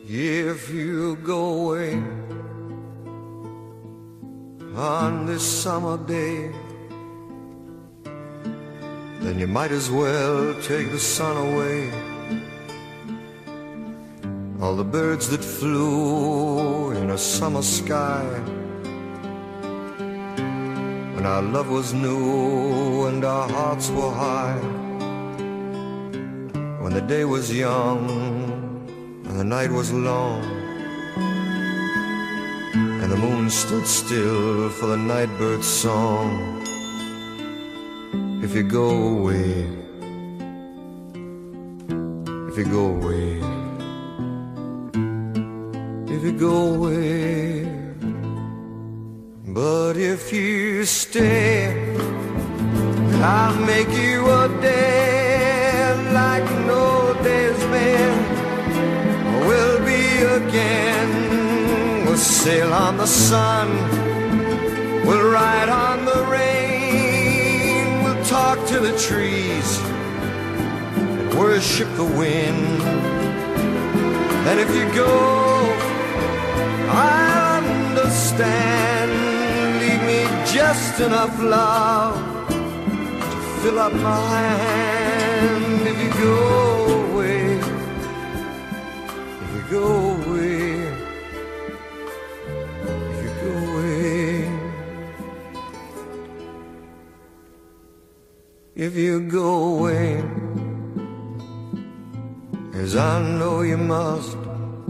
If you go away on this summer day, then you might as well take the sun away. All the birds that flew in a summer sky, when our love was new and our hearts were high, when the day was young and the night was long, and the moon stood still for the nightbird's song. If you go away, if you go away, if you go away, but if you stay, I'll make you a day like no day's been. We'll be again, we'll sail on the sun, we'll ride on the rain, we'll talk to the trees and worship the wind. And if you go, I'll understand. Leave me just enough love to fill up my hand. If you go away, if you go away, if you go away, if you go away, as I know you must,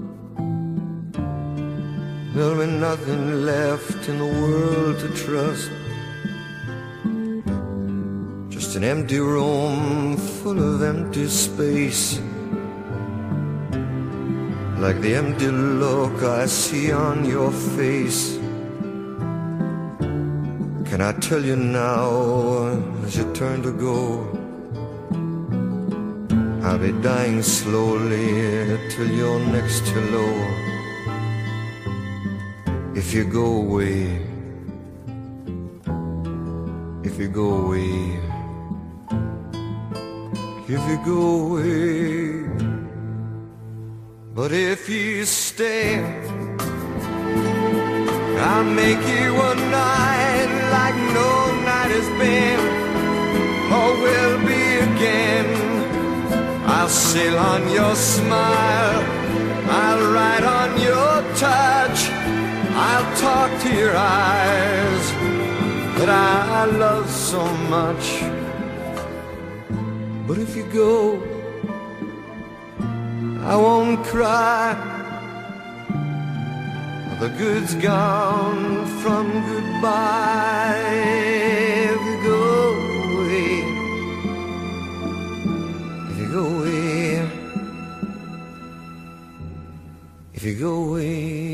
there'll be nothing left in the world to trust. Just an empty room full of empty space, like the empty look I see on your face. Can I tell you now, as you turn to go, I'll be dying slowly till you're next hello. If you go away, if you go away, if you go away, but if you stay, I'll make you a night like no night has been, or will be again. I'll sail on your smile, I'll ride on your touch, I'll talk to your eyes that I love so much. But if you go, I won't cry. The good's gone from goodbye. If you go away, if you go away, if you go away.